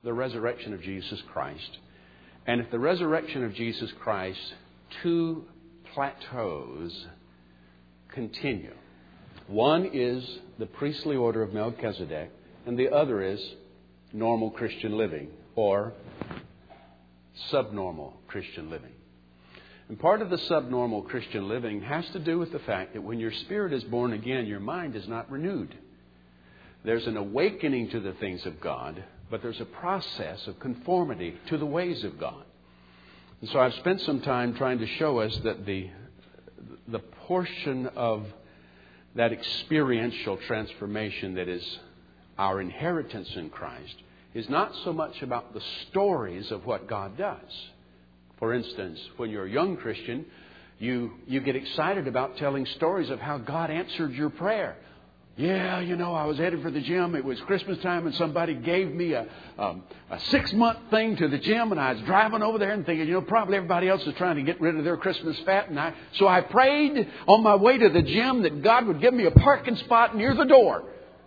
the resurrection of Jesus Christ. And at the resurrection of Jesus Christ, two plateaus continue. One is the priestly order of Melchizedek, and the other is normal Christian living, or subnormal Christian living. And part of the subnormal Christian living has to do with the fact that when your spirit is born again, your mind is not renewed. There's an awakening to the things of God, but there's a process of conformity to the ways of God. And so I've spent some time trying to show us that the portion of that experiential transformation that is our inheritance in Christ is not so much about the stories of what God does. For instance, when you're a young Christian, you get excited about telling stories of how God answered your prayer. Yeah, I was headed for the gym. It was Christmas time and somebody gave me a 6-month thing to the gym, and I was driving over there and thinking, probably everybody else is trying to get rid of their Christmas fat. So I prayed on my way to the gym that God would give me a parking spot near the door.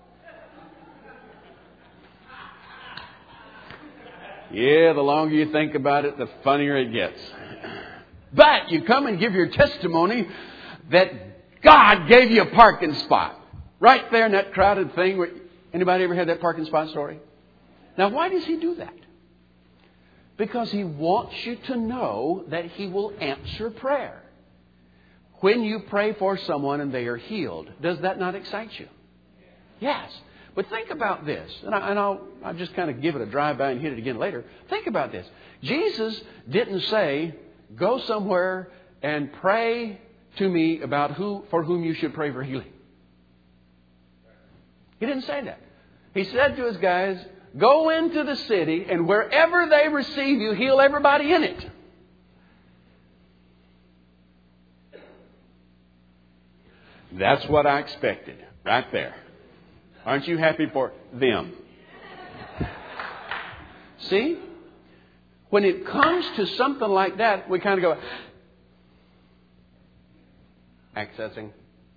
Yeah, the longer you think about it, the funnier it gets. But you come and give your testimony that God gave you a parking spot. Right there in that crowded thing. Anybody ever had that parking spot story? Now, why does He do that? Because He wants you to know that He will answer prayer. When you pray for someone and they are healed, does that not excite you? Yes. But think about this. And I'll just kind of give it a drive-by and hit it again later. Think about this. Jesus didn't say, go somewhere and pray to me about for whom you should pray for healing. He didn't say that. He said to His guys, go into the city and wherever they receive you, heal everybody in it. That's what I expected right there. Aren't you happy for them? See? When it comes to something like that, we kind of go, accessing.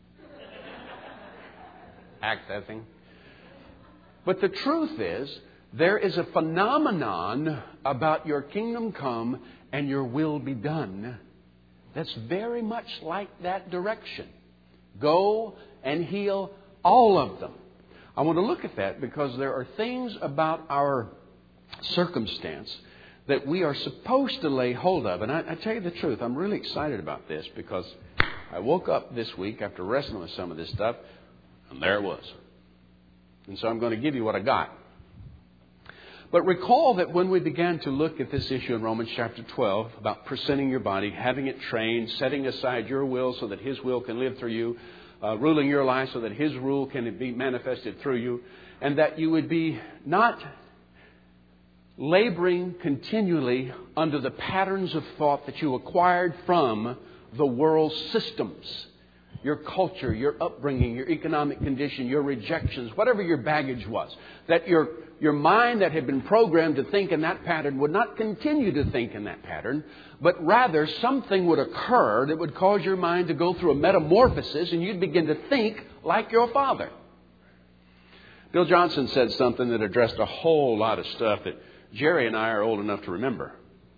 But the truth is, there is a phenomenon about your kingdom come and your will be done that's very much like that direction. Go and heal all of them. I want to look at that because there are things about our circumstance that we are supposed to lay hold of. And I tell you the truth, I'm really excited about this because I woke up this week after wrestling with some of this stuff, and there it was. And so I'm going to give you what I got. But recall that when we began to look at this issue in Romans chapter 12 about presenting your body, having it trained, setting aside your will so that His will can live through you, ruling your life so that His rule can be manifested through you, and that you would be not laboring continually under the patterns of thought that you acquired from the world's systems. Your culture, your upbringing, your economic condition, your rejections, whatever your baggage was. That your mind that had been programmed to think in that pattern would not continue to think in that pattern, but rather something would occur that would cause your mind to go through a metamorphosis and you'd begin to think like your father. Bill Johnson said something that addressed a whole lot of stuff that Jerry and I are old enough to remember.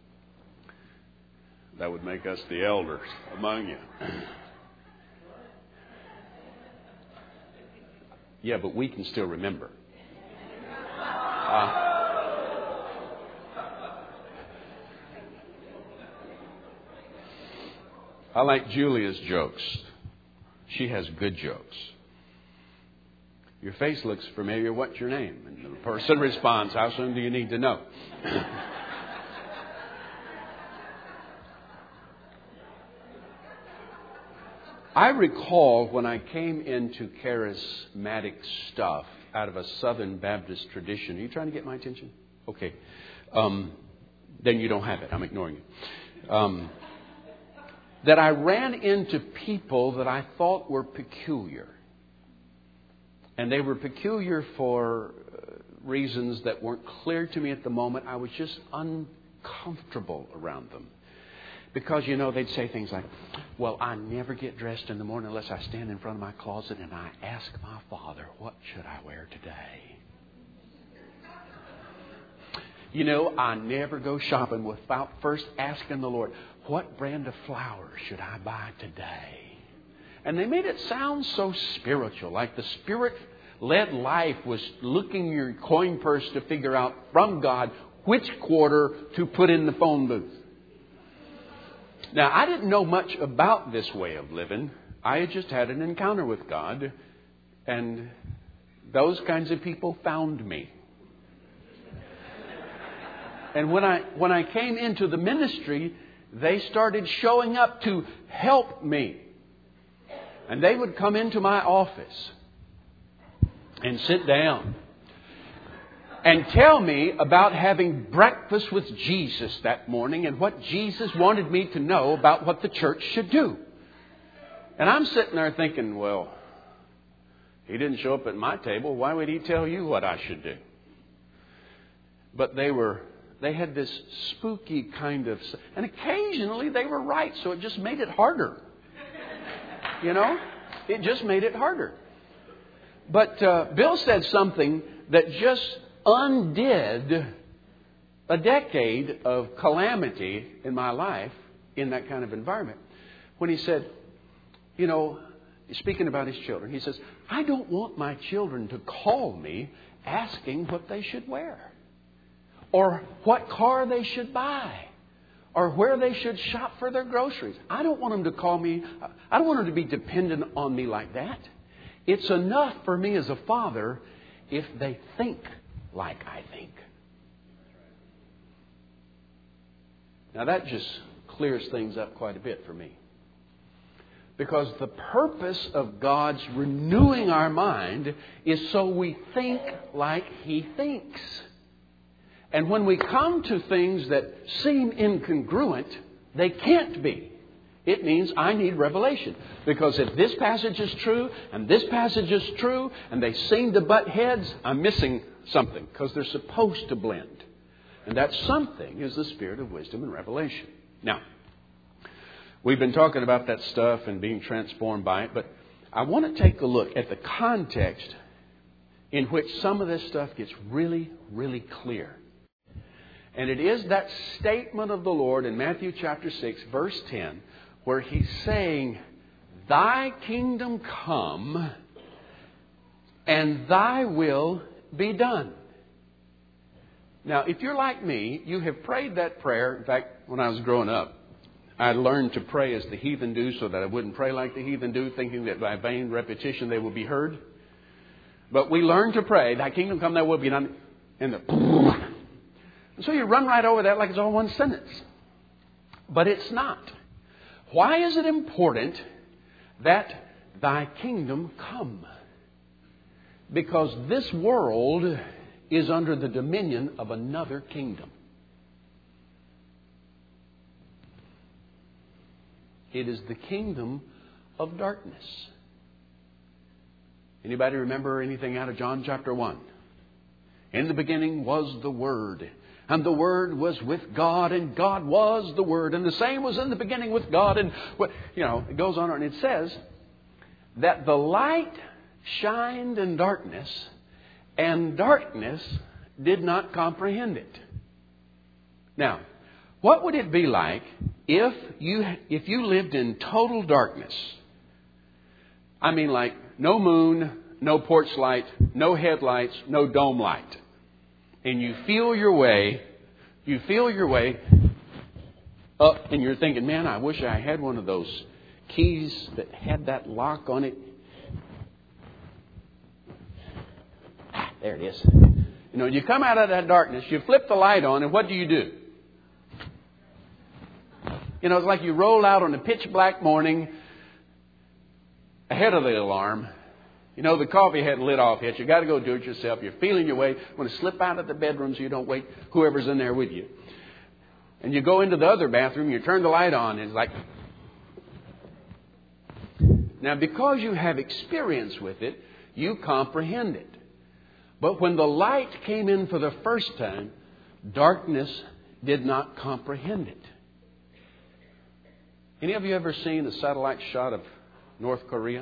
That would make us the elders among you. Yeah, but we can still remember. I like Julia's jokes. She has good jokes. Your face looks familiar. What's your name? And the person responds, how soon do you need to know? I recall when I came into charismatic stuff out of a Southern Baptist tradition. Are you trying to get my attention? Okay. Then you don't have it. I'm ignoring you. That I ran into people that I thought were peculiar. And they were peculiar for reasons that weren't clear to me at the moment. I was just uncomfortable around them. Because, they'd say things like, well, I never get dressed in the morning unless I stand in front of my closet and I ask my Father, what should I wear today? You know, I never go shopping without first asking the Lord, what brand of flowers should I buy today? And they made it sound so spiritual, like the Spirit-led life was looking in your coin purse to figure out from God which quarter to put in the phone booth. Now, I didn't know much about this way of living. I had just had an encounter with God, and those kinds of people found me. And when I came into the ministry, they started showing up to help me. And they would come into my office and sit down and tell me about having breakfast with Jesus that morning and what Jesus wanted me to know about what the church should do. And I'm sitting there thinking, well, He didn't show up at my table. Why would He tell you what I should do? But they had this spooky kind of... And occasionally they were right, so it just made it harder. You know? It just made it harder. But Bill said something that just undid a decade of calamity in my life in that kind of environment. When he said, you know, speaking about his children, he says, I don't want my children to call me asking what they should wear, or what car they should buy, or where they should shop for their groceries. I don't want them to call me. I don't want them to be dependent on me like that. It's enough for me as a father if they think like I think. Now that just clears things up quite a bit for me. Because the purpose of God's renewing our mind is so we think like He thinks. And when we come to things that seem incongruent, they can't be. It means I need revelation. Because if this passage is true, and this passage is true, and they seem to butt heads, I'm missing something. Because they're supposed to blend. And that something is the spirit of wisdom and revelation. Now, we've been talking about that stuff and being transformed by it, but I want to take a look at the context in which some of this stuff gets really, really clear. And it is that statement of the Lord in Matthew chapter 6, verse 10, where He's saying, Thy kingdom come, and Thy will be done. Now, if you're like me, you have prayed that prayer. In fact, when I was growing up, I learned to pray as the heathen do so that I wouldn't pray like the heathen do, thinking that by vain repetition they will be heard. But we learned to pray, Thy kingdom come, Thy will be done. And so you run right over that like it's all one sentence. But it's not. Why is it important that Thy kingdom come? Because this world is under the dominion of another kingdom. It is the kingdom of darkness. Anybody remember anything out of John chapter 1? In the beginning was the Word, and the Word was with God, and God was the Word, and the same was in the beginning with God. And, you know, it goes on, and it says that the light shined in darkness, and darkness did not comprehend it. Now, what would it be like if you lived in total darkness? I mean, like no moon, no porch light, no headlights, no dome light. And you feel your way up, and you're thinking, man, I wish I had one of those keys that had that lock on it. There it is. You know, you come out of that darkness, you flip the light on, and what do? You know, it's like you roll out on a pitch black morning ahead of the alarm. You know, the coffee hadn't lit off yet. You got to go do it yourself. You're feeling your way. Want to slip out of the bedroom so you don't wake whoever's in there with you. And you go into the other bathroom, you turn the light on, and it's like... Now, because you have experience with it, you comprehend it. But when the light came in for the first time, darkness did not comprehend it. Any of you ever seen a satellite shot of North Korea?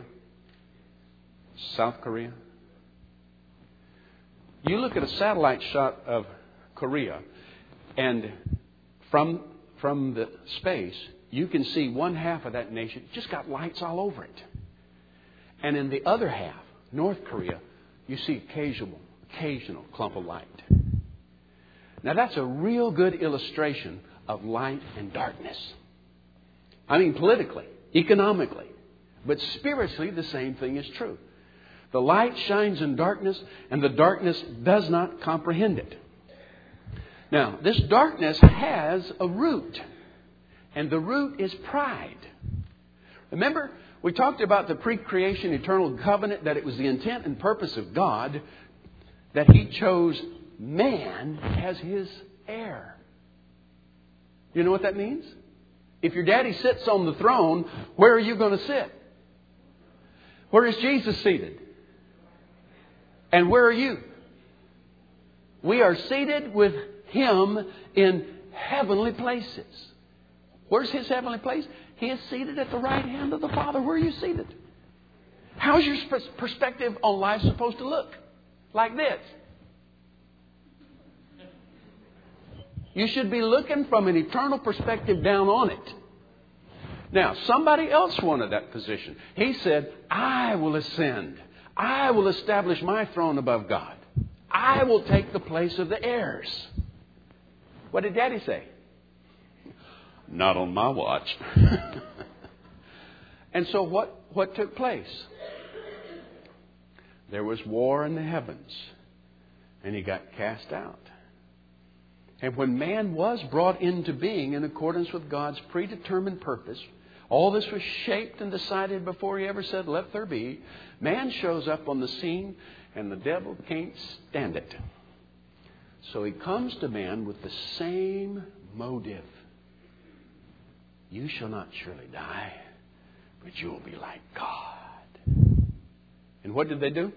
South Korea? You look at a satellite shot of Korea, and from the space, you can see one half of that nation just got lights all over it. And in the other half, North Korea, you see occasional clump of light. Now that's a real good illustration of light and darkness. I mean politically, economically, but spiritually the same thing is true. The light shines in darkness, and the darkness does not comprehend it. Now, this darkness has a root, and the root is pride. Remember, we talked about the pre-creation eternal covenant, that it was the intent and purpose of God that He chose man as His heir. You know what that means? If your daddy sits on the throne, where are you going to sit? Where is Jesus seated? And where are you? We are seated with Him in heavenly places. Where's His heavenly place? He is seated at the right hand of the Father. Where are you seated? How's your perspective on life supposed to look? Like this. You should be looking from an eternal perspective down on it. Now, somebody else wanted that position. He said, I will ascend. I will establish my throne above God. I will take the place of the heirs. What did Daddy say? Not on my watch. And so what took place? There was war in the heavens. And he got cast out. And when man was brought into being in accordance with God's predetermined purpose, all this was shaped and decided before He ever said, let there be. Man shows up on the scene and the devil can't stand it. So he comes to man with the same motive. You shall not surely die, but you will be like God. And what did they do?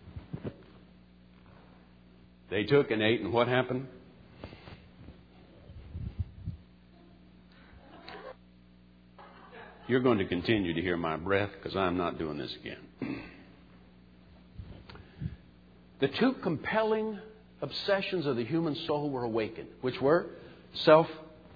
They took and ate, and what happened? You're going to continue to hear my breath because I'm not doing this again. The two compelling obsessions of the human soul were awakened, which were self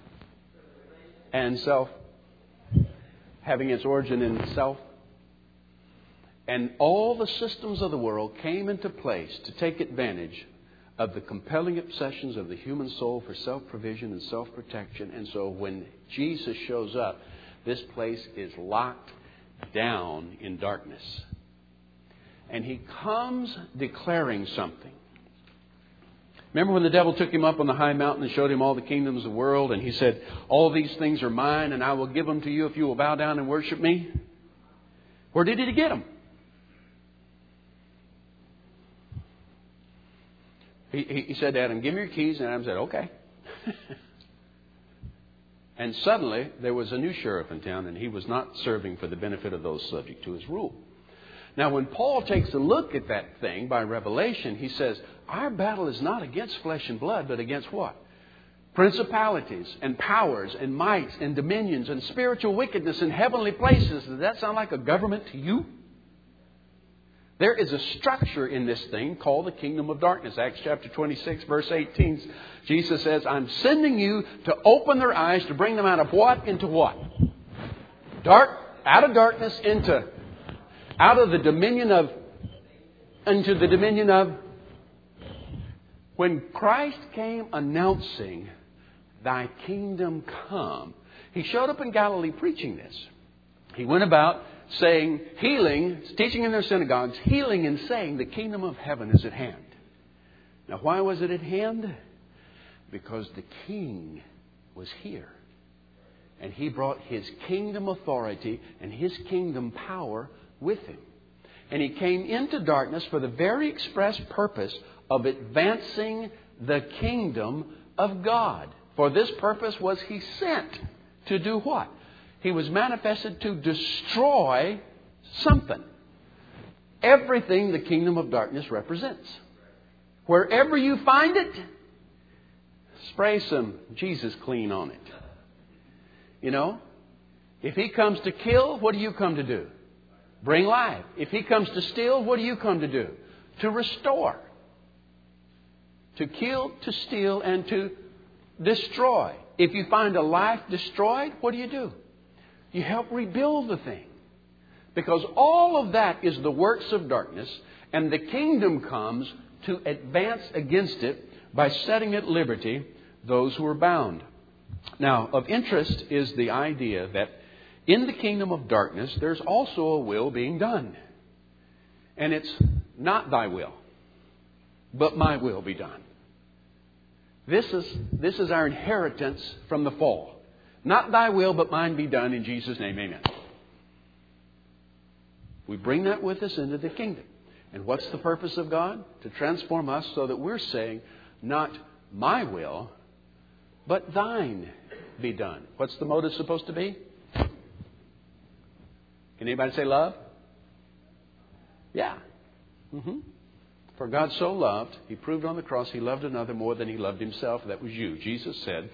and self, having its origin in self. And all the systems of the world came into place to take advantage of the compelling obsessions of the human soul for self-provision and self-protection. And so when Jesus shows up, this place is locked down in darkness. And He comes declaring something. Remember when the devil took Him up on the high mountain and showed Him all the kingdoms of the world, and He said, all these things are mine, and I will give them to you if you will bow down and worship me? Where did He get them? He said to Adam, give me your keys. And Adam said, okay. And suddenly there was a new sheriff in town, and he was not serving for the benefit of those subject to his rule. Now, when Paul takes a look at that thing by revelation, he says, our battle is not against flesh and blood, but against what? Principalities and powers and mights and dominions and spiritual wickedness in heavenly places. Does that sound like a government to you? There is a structure in this thing called the kingdom of darkness. Acts chapter 26, verse 18, Jesus says, I'm sending you to open their eyes, to bring them out of what? Into what? Out of darkness into the dominion of. When Christ came announcing, thy kingdom come, He showed up in Galilee preaching this. He went about saying, healing, teaching in their synagogues, healing and saying the kingdom of heaven is at hand. Now, why was it at hand? Because the king was here. And He brought His kingdom authority and His kingdom power with Him. And He came into darkness for the very express purpose of advancing the kingdom of God. For this purpose was He sent to do what? He was manifested to destroy something. Everything the kingdom of darkness represents. Wherever you find it, spray some Jesus clean on it. You know, if He comes to kill, what do you come to do? Bring life. If He comes to steal, what do you come to do? To restore. to kill, to steal, and to destroy. If you find a life destroyed, what do? You help rebuild the thing. Because all of that is the works of darkness, and the kingdom comes to advance against it by setting at liberty those who are bound. Now, of interest is the idea that in the kingdom of darkness, there's also a will being done. And it's not thy will, but my will be done. This is our inheritance from the fall. Not thy will, but mine be done in Jesus' name. Amen. We bring that with us into the kingdom. And what's the purpose of God? To transform us so that we're saying, not my will, but thine be done. What's the motive supposed to be? Can anybody say love? Yeah. For God so loved, He proved on the cross He loved another more than He loved Himself. That was you. Jesus said,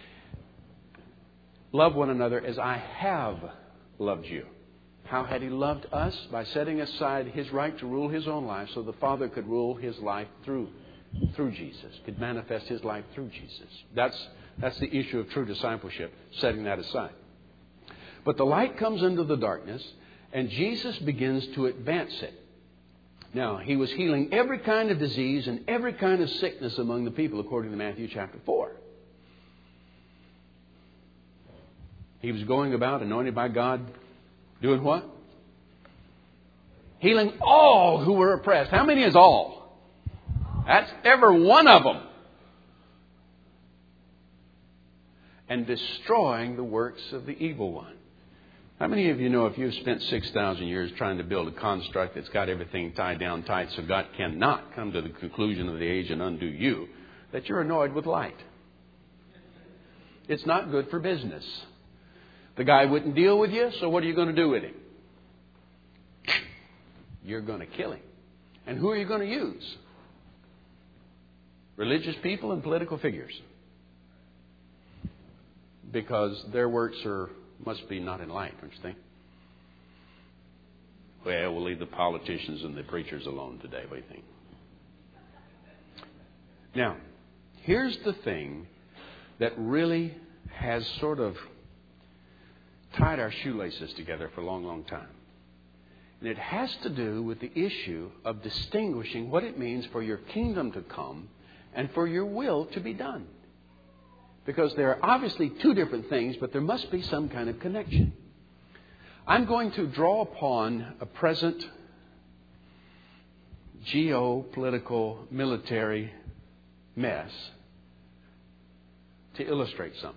love one another as I have loved you. How had He loved us? By setting aside His right to rule His own life so the Father could rule His life through Jesus, could manifest His life through Jesus. That's the issue of true discipleship, setting that aside. But the light comes into the darkness, and Jesus begins to advance it. Now, He was healing every kind of disease and every kind of sickness among the people, according to Matthew chapter 4. He was going about, anointed by God, doing what? Healing all who were oppressed. How many is all? That's every one of them. And destroying the works of the evil one. How many of you know if you've spent 6,000 years trying to build a construct that's got everything tied down tight so God cannot come to the conclusion of the age and undo you, that you're annoyed with light? It's not good for business. The guy wouldn't deal with you, so what are you going to do with him? You're going to kill him. And who are you going to use? Religious people and political figures. Because their works must be not in light, don't you think? Well, we'll leave the politicians and the preachers alone today. What do you think? Now, here's the thing that really has sort of tied our shoelaces together for a long, long time. And it has to do with the issue of distinguishing what it means for your kingdom to come and for your will to be done. Because there are obviously two different things, but there must be some kind of connection. I'm going to draw upon a present geopolitical military mess to illustrate something.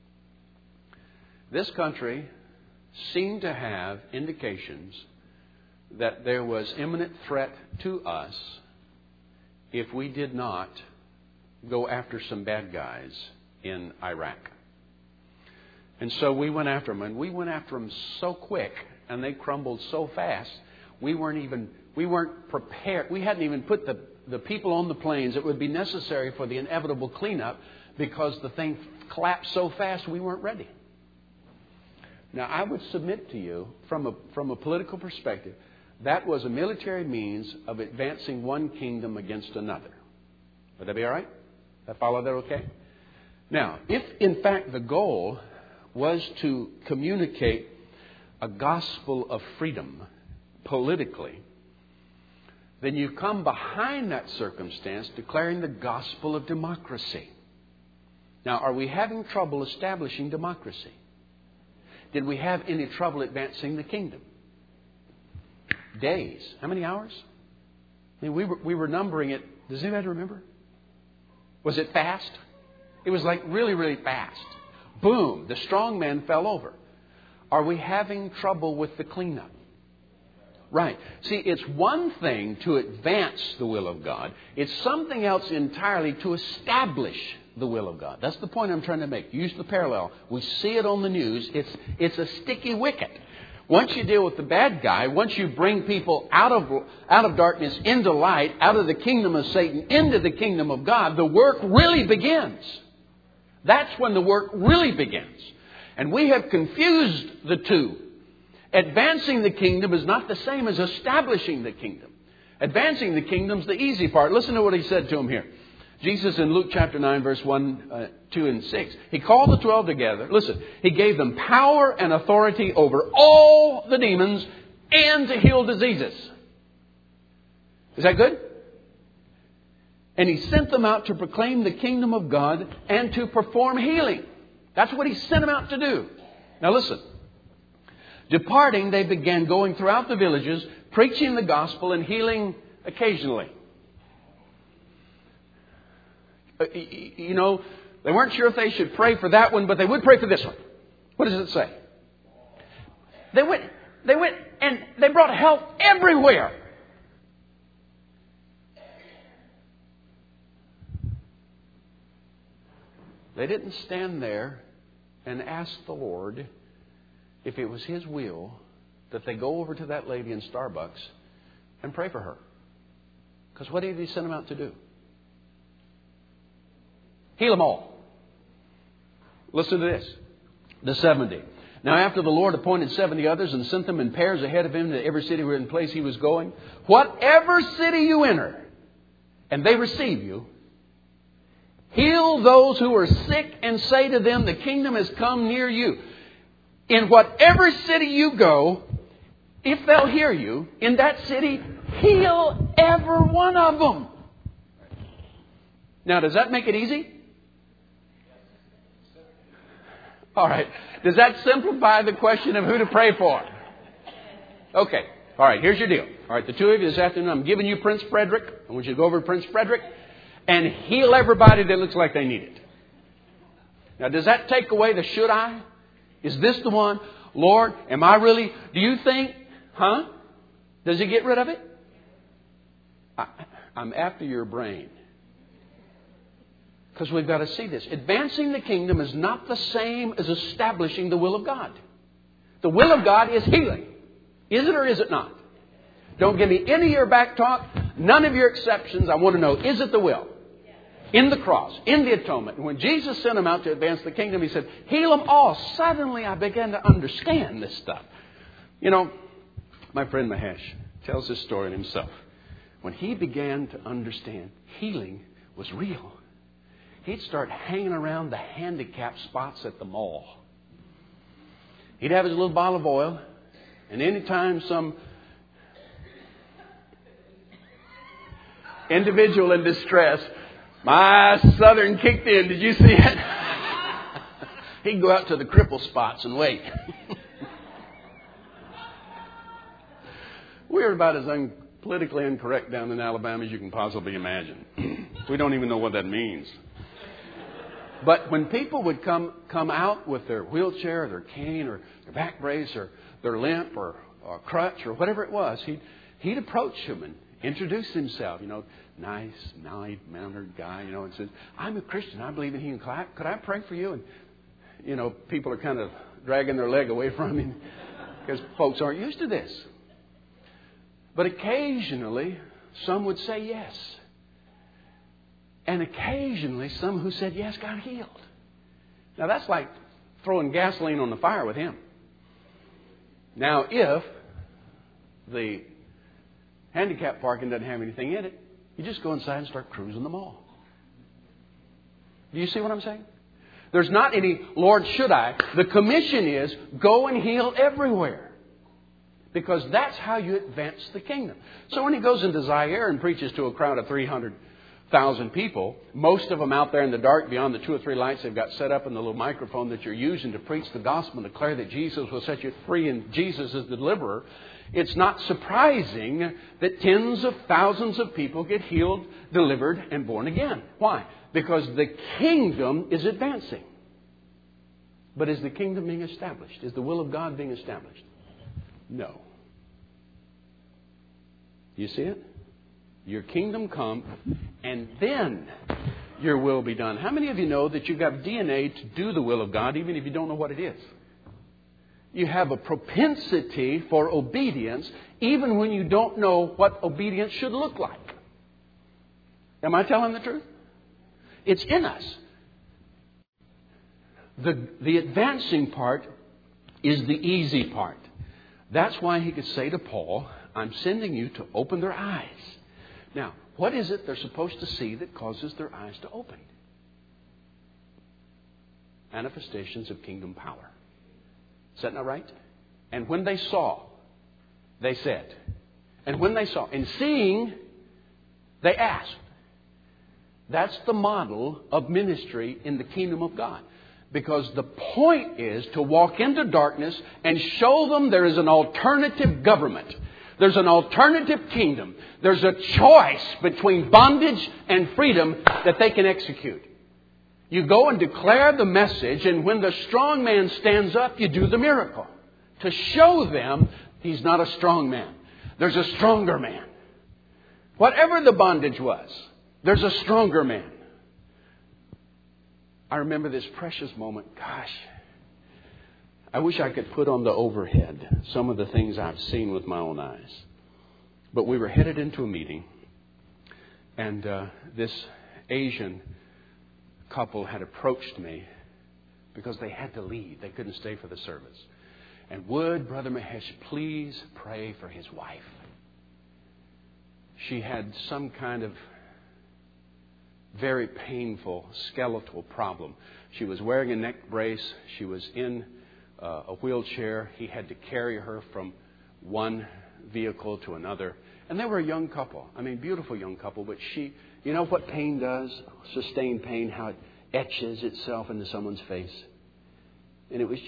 This country seemed to have indications that there was imminent threat to us if we did not go after some bad guys in Iraq. And so we went after them, and we went after them so quick, and they crumbled so fast, we weren't prepared. We hadn't even put the people on the planes that would be necessary for the inevitable cleanup, because the thing collapsed so fast we weren't ready. Now, I would submit to you, from a political perspective, that was a military means of advancing one kingdom against another. Would that be all right? I follow that okay? Now, if in fact the goal was to communicate a gospel of freedom politically, then you come behind that circumstance declaring the gospel of democracy. Now, are we having trouble establishing democracy? Did we have any trouble advancing the kingdom? Days. How many hours? I mean, we were numbering it. Does anybody remember? Was it fast? It was like really, really fast. Boom. The strong man fell over. Are we having trouble with the cleanup? Right. See, it's one thing to advance the will of God. It's something else entirely to establish the will of God. That's the point I'm trying to make. Use the parallel. We see it on the news. It's a sticky wicket. Once you deal with the bad guy, once you bring people out of darkness into light, out of the kingdom of Satan into the kingdom of God, the work really begins. That's when the work really begins. And we have confused the two. Advancing the kingdom is not the same as establishing the kingdom. Advancing the kingdom is the easy part. Listen to what he said to him here. Jesus in Luke chapter 9, verse 1, 2, and 6, He called the 12 together. Listen, He gave them power and authority over all the demons and to heal diseases. Is that good? And He sent them out to proclaim the kingdom of God and to perform healing. That's what He sent them out to do. Now listen. Departing, they began going throughout the villages, preaching the gospel and healing occasionally. You know, they weren't sure if they should pray for that one, but they would pray for this one. What does it say? They went and they brought health everywhere. They didn't stand there and ask the Lord if it was His will that they go over to that lady in Starbucks and pray for her. Because what did He send them out to do? Heal them all. Listen to this. The 70. Now after the Lord appointed 70 others and sent them in pairs ahead of Him to every city where in place He was going. Whatever city you enter and they receive you, heal those who are sick and say to them, the kingdom has come near you. In whatever city you go, if they'll hear you, in that city, heal every one of them. Now, does that make it easy? All right. Does that simplify the question of who to pray for? Okay. All right. Here's your deal. All right. The two of you this afternoon, I'm giving you Prince Frederick. I want you to go over to Prince Frederick and heal everybody that looks like they need it. Now, does that take away the should I? Is this the one? Lord, am I really? Do you think? Huh? Does He get rid of it? I'm after your brain. Because we've got to see this. Advancing the kingdom is not the same as establishing the will of God. The will of God is healing. Is it or is it not? Don't give me any of your back talk. None of your exceptions. I want to know, is it the will? In the cross, in the atonement. And when Jesus sent them out to advance the kingdom, He said, heal them all. Suddenly I began to understand this stuff. You know, my friend Mahesh tells this story in himself. When he began to understand healing was real, he'd start hanging around the handicap spots at the mall. He'd have his little bottle of oil, and anytime some individual in distress, my southern kicked in. Did you see it? He'd go out to the cripple spots and wait. We're about as politically incorrect down in Alabama as you can possibly imagine. We don't even know what that means. But when people would come out with their wheelchair or their cane or their back brace or their limp or crutch or whatever it was, he'd approach them and introduce himself, nice, mild-mannered guy, and says, I'm a Christian. I believe in healing. Could I pray for you? And, people are kind of dragging their leg away from him because folks aren't used to this. But occasionally, some would say yes. And occasionally, some who said yes got healed. Now, that's like throwing gasoline on the fire with him. Now, if the handicap parking doesn't have anything in it, you just go inside and start cruising the mall. Do you see what I'm saying? There's not any, Lord, should I? The commission is, go and heal everywhere. Because that's how you advance the kingdom. So when he goes into Zaire and preaches to a crowd of 300,000 people, most of them out there in the dark beyond the 2 or 3 lights they've got set up in the little microphone that you're using to preach the gospel and declare that Jesus will set you free and Jesus is the deliverer, it's not surprising that tens of thousands of people get healed, delivered, and born again. Why? Because the kingdom is advancing. But is the kingdom being established? Is the will of God being established? No. You see it? Your kingdom come, and then your will be done. How many of you know that you've got DNA to do the will of God, even if you don't know what it is? You have a propensity for obedience, even when you don't know what obedience should look like. Am I telling the truth? It's in us. The advancing part is the easy part. That's why he could say to Paul, I'm sending you to open their eyes. Now, What is it they're supposed to see that causes their eyes to open? Manifestations of kingdom power. Is that not right? And when they saw, they said. And when they saw, in seeing, they asked. That's the model of ministry in the kingdom of God. Because the point is to walk into darkness and show them there is an alternative government. There's an alternative kingdom. There's a choice between bondage and freedom that they can execute. You go and declare the message, and when the strong man stands up, you do the miracle. To show them he's not a strong man. There's a stronger man. Whatever the bondage was, there's a stronger man. I remember this precious moment. Gosh, I wish I could put on the overhead some of the things I've seen with my own eyes. But we were headed into a meeting, and this Asian couple had approached me because they had to leave. They couldn't stay for the service. And would Brother Mahesh please pray for his wife? She had some kind of very painful skeletal problem. She was wearing a neck brace. She was in a wheelchair. He had to carry her from one vehicle to another. And they were a young couple. I mean, beautiful young couple. But she, you know what pain does? Sustained pain, how it etches itself into someone's face. And it was,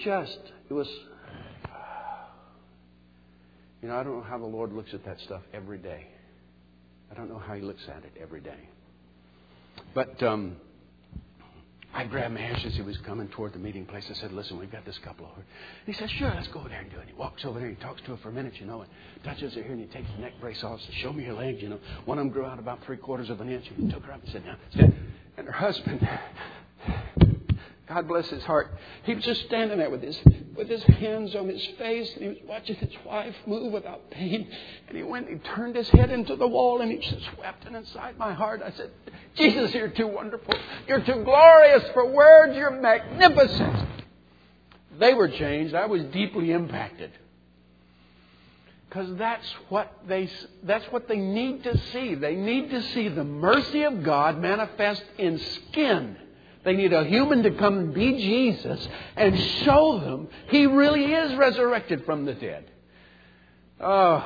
you know, I don't know how the Lord looks at that stuff every day. I don't know how He looks at it every day. But I grabbed Mahesh as he was coming toward the meeting place. I said, listen, we've got this couple over. And he said, sure, let's go over there and do it. And he walks over there and he talks to her for a minute, you know, and touches her here, and he takes the neck brace off and says, show me your legs, you know. One of them grew out about 3/4 of an inch. And he took her up and said, now, stand. And her husband, God bless his heart, he was just standing there with his hands on his face, and he was watching his wife move without pain. And he went and he turned his head into the wall, and he just wept. And inside my heart I said, Jesus, you're too wonderful. You're too glorious for words. You're magnificent. They were changed. I was deeply impacted. Because that's what they need to see. They need to see the mercy of God manifest in skin. They need a human to come and be Jesus and show them He really is resurrected from the dead. Oh,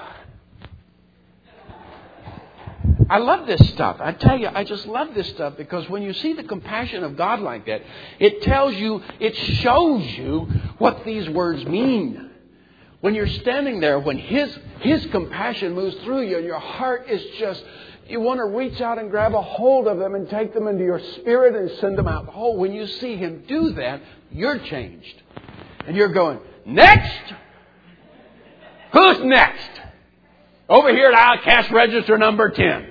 I love this stuff. I tell you, I just love this stuff because when you see the compassion of God like that, it tells you, it shows you what these words mean. When you're standing there, when His compassion moves through you and your heart is just, you want to reach out and grab a hold of them and take them into your spirit and send them out whole. When you see Him do that, you're changed. And you're going, next? Who's next? Over here at cash register number 10.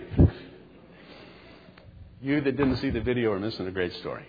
You that didn't see the video are missing a great story.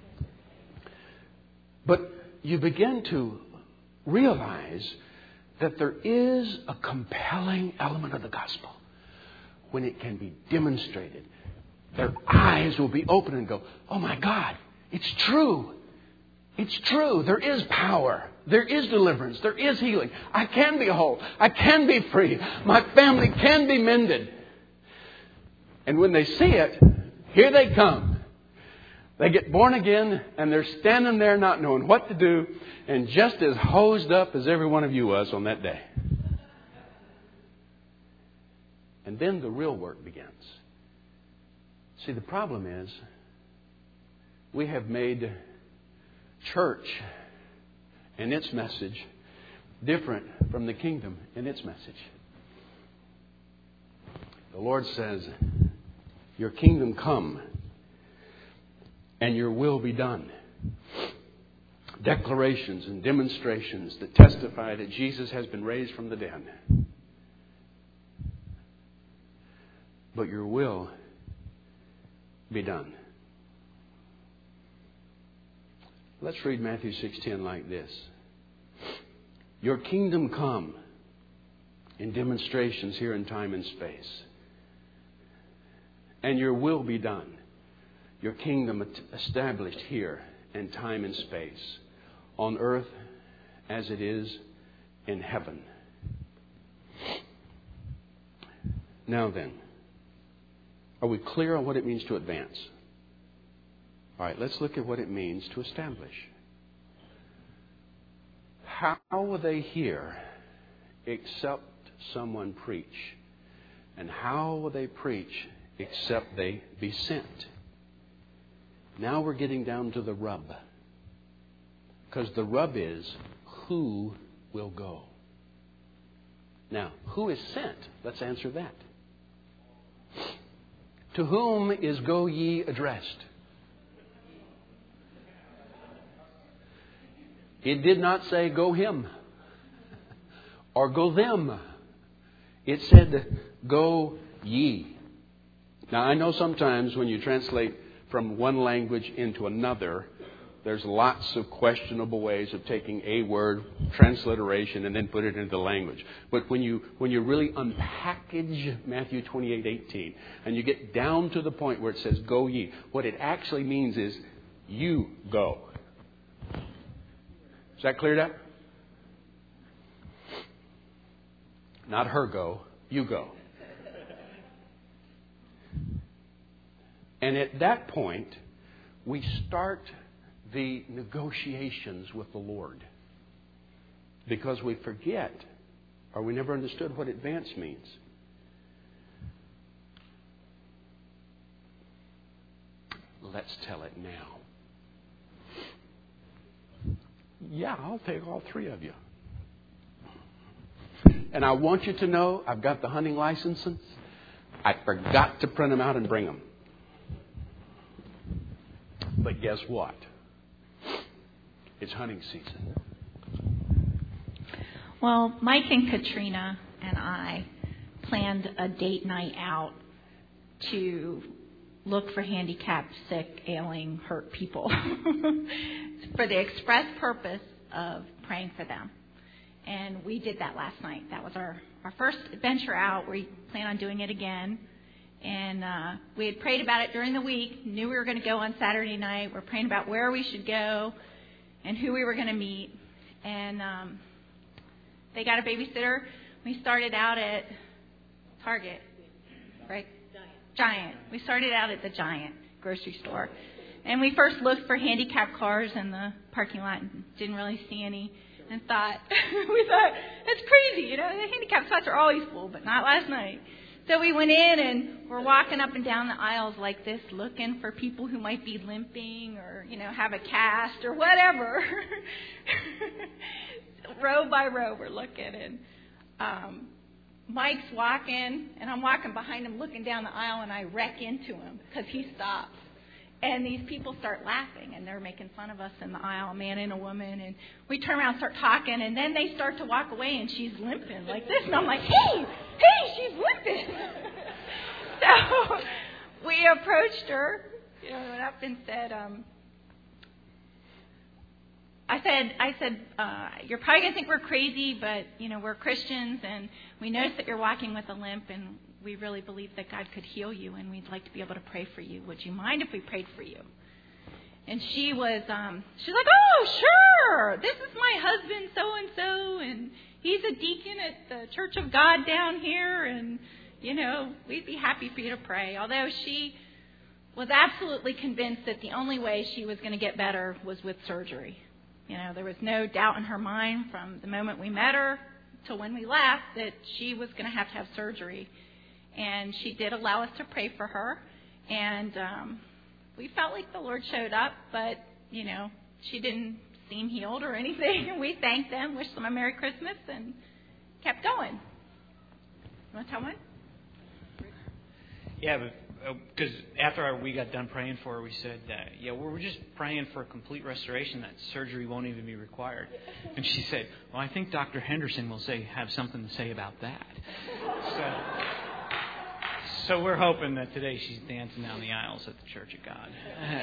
But you begin to realize that there is a compelling element of the gospel. When it can be demonstrated, their eyes will be open and go, oh my God, it's true. It's true. There is power. There is deliverance. There is healing. I can be whole. I can be free. My family can be mended. And when they see it, here they come. They get born again and they're standing there not knowing what to do and just as hosed up as every one of you was on that day. And then the real work begins. See, the problem is we have made church and its message different from the kingdom and its message. The Lord says, your kingdom come and your will be done. Declarations and demonstrations that testify that Jesus has been raised from the dead. But your will be done. Let's read Matthew 6:10 like this. Your kingdom come in demonstrations here in time and space. And your will be done. Your kingdom established here in time and space. On earth as it is in heaven. Now then. Are we clear on what it means to advance? All right, let's look at what it means to establish. How will they hear except someone preach? And how will they preach except they be sent? Now we're getting down to the rub. Because the rub is, who will go? Now, who is sent? Let's answer that. To whom is go ye addressed? It did not say go him or go them. It said go ye. Now, I know sometimes when you translate from one language into another, there's lots of questionable ways of taking a word, transliteration, and then put it into the language. But when you really unpackage Matthew 28:18 and you get down to the point where it says go ye, what it actually means is you go. Is that cleared up? Not her go, you go. And at that point, we start the negotiations with the Lord. Because we forget, or we never understood what advance means. Let's tell it now. Yeah, I'll take all three of you. And I want you to know, I've got the hunting licenses. I forgot to print them out and bring them. But guess what? It's hunting season. Well, Mike and Katrina and I planned a date night out to look for handicapped, sick, ailing, hurt people for the express purpose of praying for them. And we did that last night. That was our first adventure out. We plan on doing it again. And we had prayed about it during the week, knew we were going to go on Saturday night. We're praying about where we should go and who we were going to meet. And they got a babysitter. We started out at Target, right? Giant. We started out at the Giant grocery store. And we first looked for handicapped cars in the parking lot and didn't really see any. And we thought, that's crazy. You know, the handicapped spots are always full, but not last night. So we went in and we're walking up and down the aisles like this, looking for people who might be limping or, you know, have a cast or whatever. Row by row we're looking. And Mike's walking, and I'm walking behind him looking down the aisle, and I wreck into him because he stops. And these people start laughing, and they're making fun of us in the aisle, a man and a woman. And we turn around and start talking, and then they start to walk away, and she's limping like this. And I'm like, hey, she's limping. So we approached her, you know, went up and said, I said, you're probably going to think we're crazy, but, you know, we're Christians, and we noticed that you're walking with a limp, and we really believe that God could heal you, and we'd like to be able to pray for you. Would you mind if we prayed for you? And she's like, oh, sure. This is my husband, so-and-so, and he's a deacon at the Church of God down here, and, you know, we'd be happy for you to pray. Although she was absolutely convinced that the only way she was going to get better was with surgery. You know, there was no doubt in her mind from the moment we met her till when we left that she was going to have surgery. And she did allow us to pray for her. And we felt like the Lord showed up, but, you know, she didn't seem healed or anything. We thanked them, wished them a Merry Christmas, and kept going. You want to tell one? Yeah, because after we got done praying for her, we said, we're just praying for a complete restoration, that surgery won't even be required. And she said, well, I think Dr. Henderson will have something to say about that. So we're hoping that today she's dancing down the aisles at the Church of God.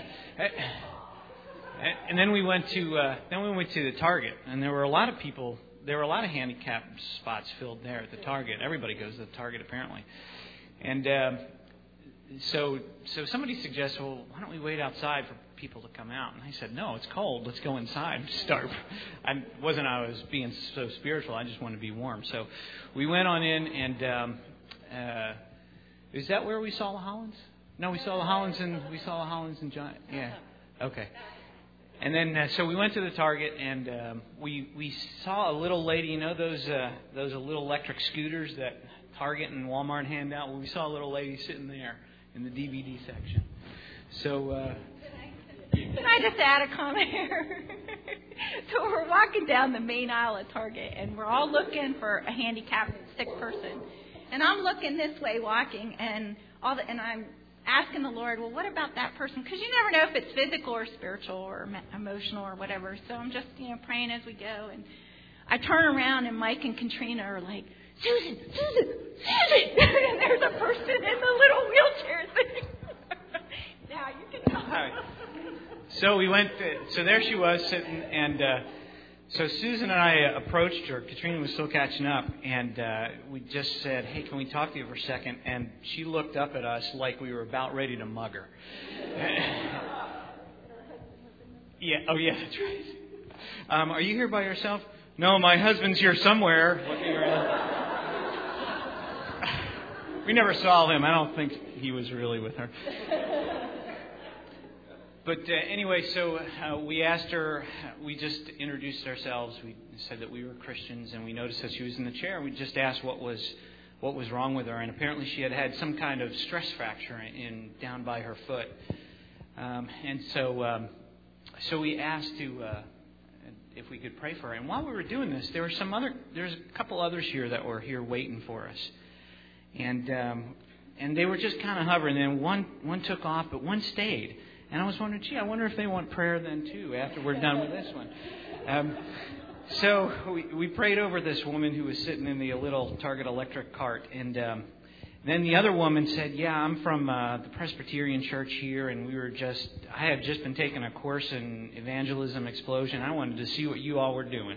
And then we went to the Target, and there were a lot of people. There were a lot of handicapped spots filled there at the Target. Everybody goes to the Target apparently, and so somebody suggested, well, why don't we wait outside for people to come out? And I said, no, it's cold. Let's go inside and start. I was being so spiritual. I just wanted to be warm. So we went on in, and Is that where we saw the Hollands? No, we saw the Hollands and John. Yeah. Okay. And then so we went to the Target and we saw a little lady. You know those little electric scooters that Target and Walmart hand out? Well, we saw a little lady sitting there in the DVD section. So. Can I just add a comment here? So we're walking down the main aisle at Target, and we're all looking for a handicapped sick person. And I'm looking this way, walking, and I'm asking the Lord, well, what about that person? Because you never know if it's physical or spiritual or emotional or whatever. So I'm just, praying as we go. And I turn around, and Mike and Katrina are like, Susan! And there's a person in the little wheelchair thing. Now you can tell. Right. So we went. So there she was sitting, and so Susan and I approached her. Katrina was still catching up, and we just said, "Hey, can we talk to you for a second?" And she looked up at us like we were about ready to mug her. Yeah. Oh, yeah. That's right. Are you here by yourself? No, my husband's here somewhere. Looking around. We never saw him. I don't think he was really with her. But anyway, so we asked her, we just introduced ourselves. We said that we were Christians, and we noticed that she was in the chair. We just asked what was wrong with her, and apparently she had some kind of stress fracture down by her foot. And so we asked if we could pray for her. And while we were doing this, there's a couple others here that were here waiting for us, and they were just kind of hovering. And one took off, but one stayed. And I was wondering, I wonder if they want prayer then too after we're done with this one. So we prayed over this woman who was sitting in the little Target electric cart. And then the other woman said, yeah, I'm from the Presbyterian Church here. And I had just been taking a course in evangelism explosion. I wanted to see what you all were doing.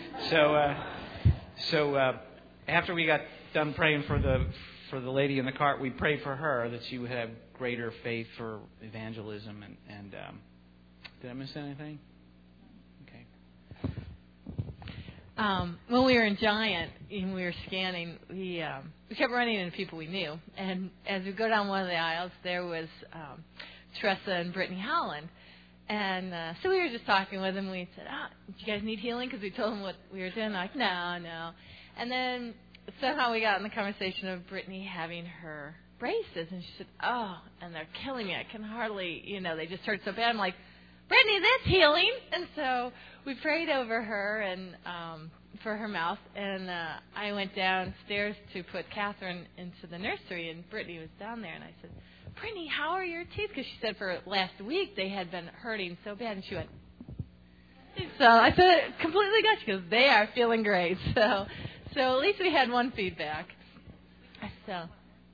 So after we got done praying for the lady in the cart, we prayed for her that she would have greater faith for evangelism. And did I miss anything? Okay. When we were in Giant and we were scanning, we kept running into people we knew. And as we go down one of the aisles, there was Tressa and Brittany Howland. And so we were just talking with them. We said, do you guys need healing? Because we told them what we were doing. They're like, no. And then somehow we got in the conversation of Brittany having her braces, and she said, and they're killing me. I can hardly, they just hurt so bad. I'm like, Brittany, that's healing. And so we prayed over her and for her mouth, and I went downstairs to put Catherine into the nursery, and Brittany was down there, and I said, Brittany, how are your teeth? Because she said for last week they had been hurting so bad, and she went, so I said, completely got you, because they are feeling great. So at least we had one feedback. So,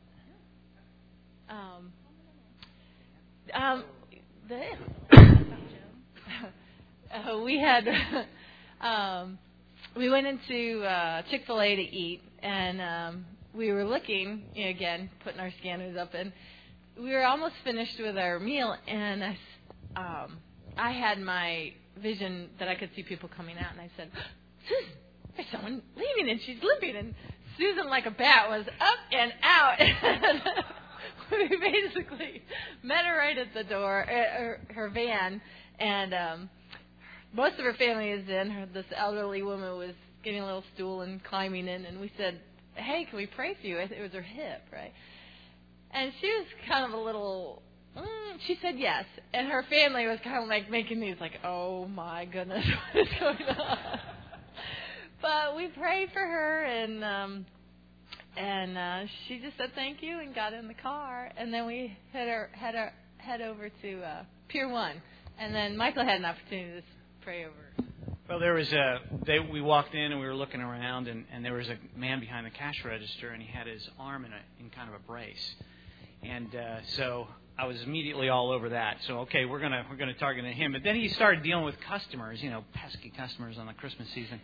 we had we went into Chick-fil-A to eat, and we were looking again, putting our scanners up, and we were almost finished with our meal, and I had my vision that I could see people coming out, and I said, Susan, there's someone leaving, and she's limping. And Susan, like a bat, was up and out. We basically met her right at the door, her van, and most of her family is in. This elderly woman was getting a little stool and climbing in, and we said, hey, can we pray for you? It was her hip, right? And she was kind of a little... she said yes, and her family was kind of like making these like, oh my goodness, what is going on? But we prayed for her, and she just said thank you and got in the car, and then we head over to Pier 1, and then Michael had an opportunity to pray over. Well, there was we walked in and we were looking around, and there was a man behind the cash register, and he had his arm in kind of a brace, and so I was immediately all over that. So okay, we're gonna target him, but then he started dealing with customers, pesky customers on the Christmas season.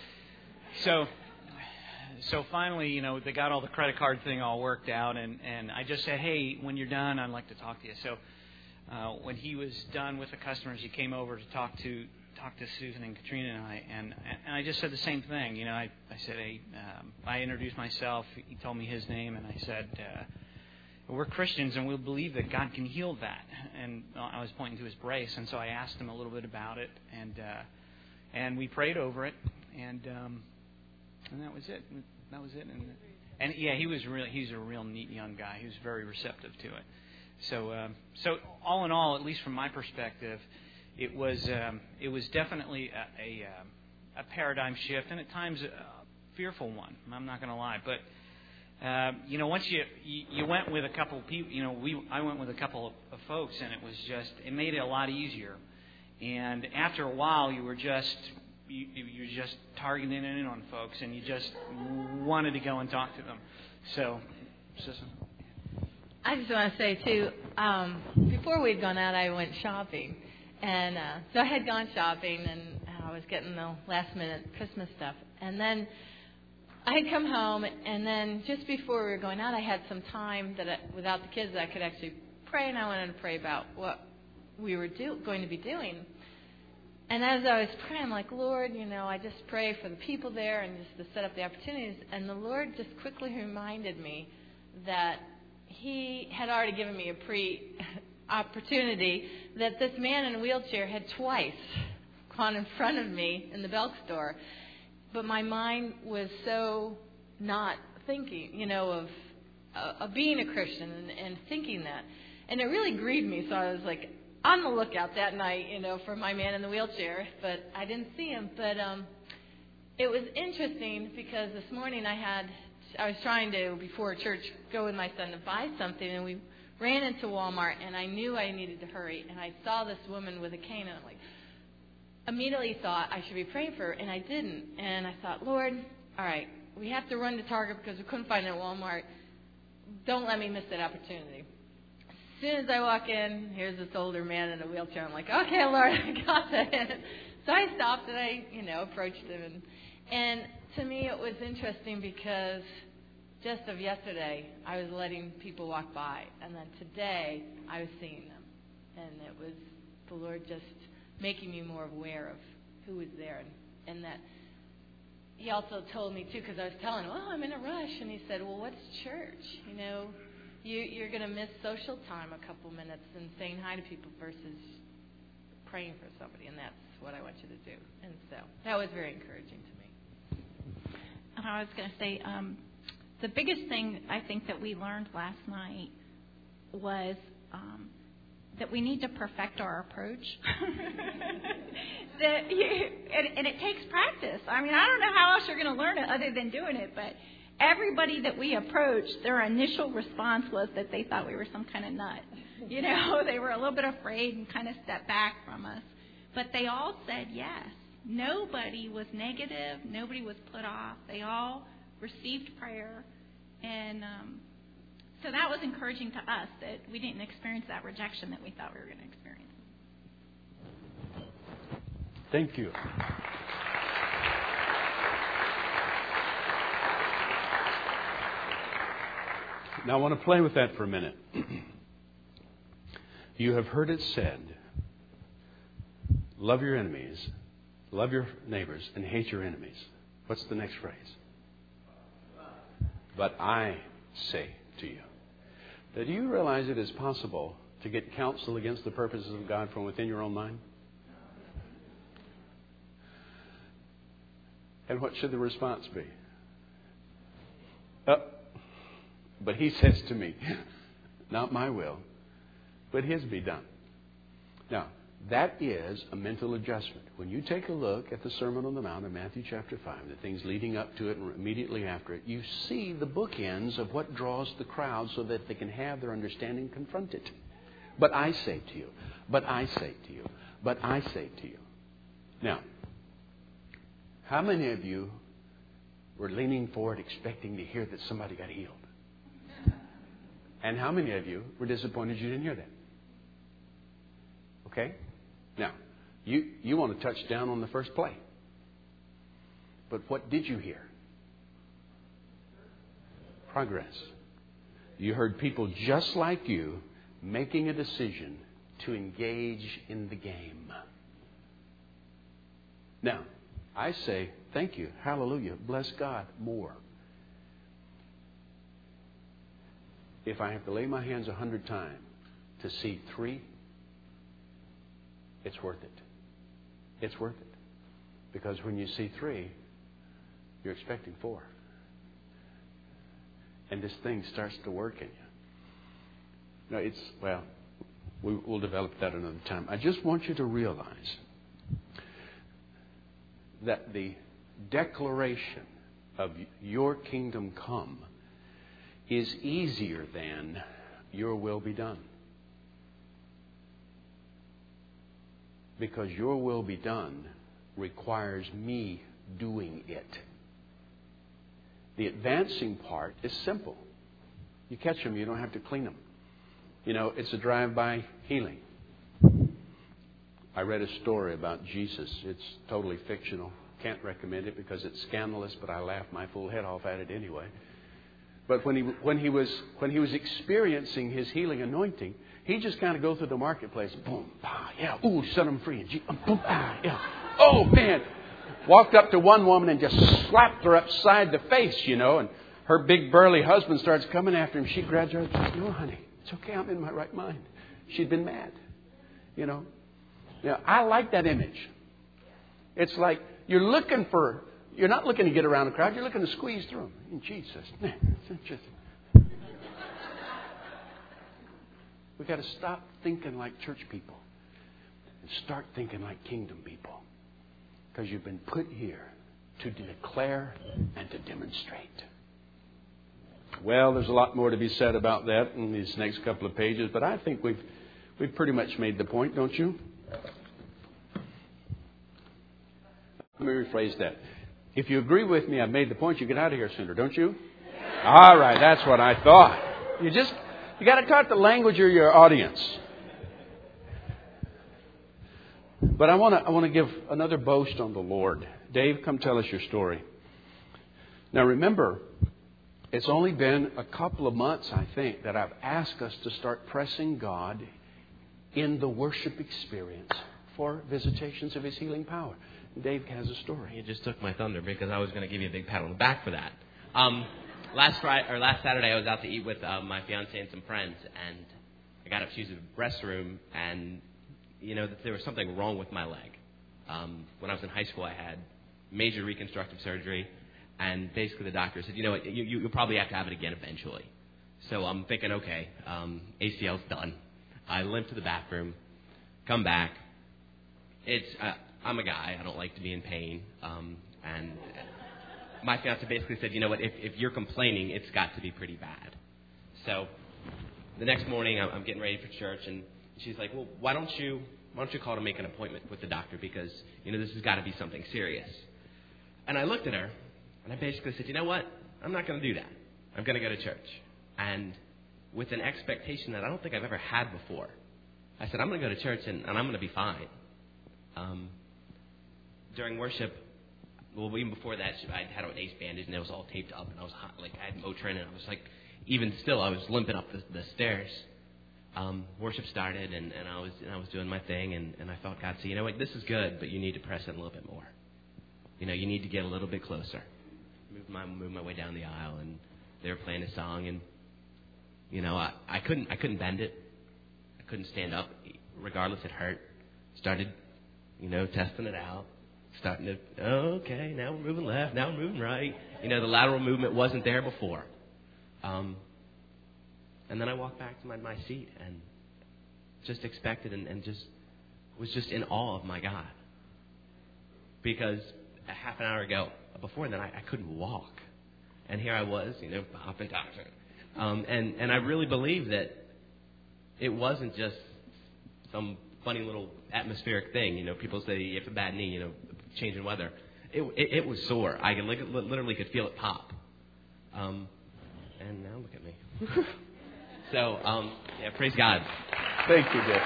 So finally, they got all the credit card thing all worked out, and I just said, hey, when you're done, I'd like to talk to you. So when he was done with the customers, he came over to talk to Susan and Katrina and I, and I just said the same thing. I said, hey, I introduced myself. He told me his name, and I said, we're Christians and we believe that God can heal that. And I was pointing to his brace, and so I asked him a little bit about it, and we prayed over it, and that was it. That was it. And yeah, he's a real neat young guy. He was very receptive to it. So all in all, at least from my perspective, it was definitely a paradigm shift, and at times a fearful one. I'm not going to lie, but once you went with a couple of people, I went with a couple of folks, and it made it a lot easier. And after a while, you're just targeting in on folks, and you just wanted to go and talk to them. So. I just want to say, too, before we'd gone out, I went shopping. And so I had gone shopping, and I was getting the last-minute Christmas stuff. And then I had come home, and then just before we were going out, I had some time without the kids that I could actually pray, and I wanted to pray about what we were going to be doing. And as I was praying, I'm like, Lord, I just pray for the people there and just to set up the opportunities. And the Lord just quickly reminded me that He had already given me a opportunity that this man in a wheelchair had twice gone in front of me in the Belk store. But my mind was so not thinking, of being a Christian and thinking that. And it really grieved me. So I was like on the lookout that night, for my man in the wheelchair. But I didn't see him. But it was interesting because this morning I was trying to, before church, go with my son to buy something. And we ran into Walmart, and I knew I needed to hurry. And I saw this woman with a cane, and I'm like, immediately thought I should be praying for her, and I didn't. And I thought, Lord, all right, we have to run to Target because we couldn't find it at Walmart. Don't let me miss that opportunity. As soon as I walk in, here's this older man in a wheelchair. I'm like, okay, Lord, I got that. So I stopped and I, approached him. And to me, it was interesting because just of yesterday, I was letting people walk by. And then today, I was seeing them. And it was the Lord just making me more aware of who was there. And that He also told me, too, because I was telling him, I'm in a rush. And he said, well, what's church? You're going to miss social time a couple minutes and saying hi to people versus praying for somebody. And that's what I want you to do. And so that was very encouraging to me. And I was going to say, the biggest thing I think that we learned last night was that we need to perfect our approach. And it takes practice. I mean, I don't know how else you're going to learn it other than doing it, but everybody that we approached, their initial response was that they thought we were some kind of nut. They were a little bit afraid and kind of stepped back from us. But they all said yes. Nobody was negative. Nobody was put off. They all received prayer. And so that was encouraging to us that we didn't experience that rejection that we thought we were going to experience. Thank you. Now I want to play with that for a minute. You have heard it said, love your enemies, love your neighbors, and hate your enemies. What's the next phrase? But I say to you. Now, do you realize it is possible to get counsel against the purposes of God from within your own mind? And what should the response be? But He says to me, not my will, but His be done. Now, that is a mental adjustment. When you take a look at the Sermon on the Mount in Matthew chapter 5, the things leading up to it and immediately after it, you see the bookends of what draws the crowd so that they can have their understanding confronted. But I say to you, but I say to you, but I say to you. Now, how many of you were leaning forward expecting to hear that somebody got healed? And how many of you were disappointed you didn't hear that? Okay? Now, you want to touch down on the first play. But what did you hear? Progress. You heard people just like you making a decision to engage in the game. Now, I say, thank you, hallelujah, bless God, more. if I have to lay my hands 100 times to see 3, it's worth it. It's worth it. Because when you see 3, you're expecting 4. And this thing starts to work in you. No, we'll develop that another time. I just want you to realize that the declaration of your kingdom come is easier than your will be done. Because your will be done requires me doing it. The advancing part is simple. You catch them, you don't have to clean them. It's a drive-by healing. I read a story about Jesus. It's totally fictional. Can't recommend it because it's scandalous, but I laughed my full head off at it anyway. But when he was experiencing his healing anointing, he just kind of go through the marketplace. Boom, bah, yeah, ooh, set him free. And boom, ah, yeah. Oh, man. Walked up to one woman and just slapped her upside the face, and her big burly husband starts coming after him. She grabs her and says, "No, honey, it's okay. I'm in my right mind." She'd been mad, Now, I like that image. It's like you're not looking to get around a crowd. You're looking to squeeze through them. In Jesus' name. We've got to stop thinking like church people and start thinking like kingdom people. Because you've been put here to declare and to demonstrate. Well, there's a lot more to be said about that in these next couple of pages, but I think we've pretty much made the point, don't you? Let me rephrase that. If you agree with me, I've made the point, you get out of here sooner, don't you? All right, that's what I thought. You got to talk the language of your audience. But I want to give another boast on the Lord. Dave, come tell us your story. Now remember, it's only been a couple of months, I think, that I've asked us to start pressing God in the worship experience for visitations of His healing power. Dave has a story. You just took my thunder because I was going to give you a big pat on the back for that. Last Saturday, I was out to eat with my fiancée and some friends, and I got up to use the restroom, and that there was something wrong with my leg. When I was in high school, I had major reconstructive surgery, and basically the doctor said, you'll probably have to have it again eventually. So I'm thinking, okay, ACL's done. I limp to the bathroom, come back. I'm a guy. I don't like to be in pain. And my fiancée basically said, if you're complaining, it's got to be pretty bad. So the next morning, I'm getting ready for church, and she's like, well, why don't you call to make an appointment with the doctor because, this has got to be something serious. And I looked at her, and I basically said, you know what? I'm not going to do that. I'm going to go to church. And with an expectation that I don't think I've ever had before, I said, I'm going to go to church, and I'm going to be fine. During worship, well, even before that, I had an ace bandage, and it was all taped up, and I was hot, I had Motrin, and I was even still, I was limping up the stairs. Worship started, and I was doing my thing, and I felt God say, this is good, but you need to press it a little bit more. You need to get a little bit closer. Move my way down the aisle, and they were playing a song, and I couldn't bend it. I couldn't stand up. Regardless, it hurt. Started, testing it out. Starting to, okay, now we're moving left, now we're moving right. The lateral movement wasn't there before. And then I walked back to my seat and just expected and just was just in awe of my God. Because a half an hour ago, before then, I couldn't walk. And here I was, up and talking. And I really believe that it wasn't just some funny little atmospheric thing. People say you have a bad knee, changing weather. It was sore. I literally could feel it pop. And now look at me. So, praise God. Thank you, Dick.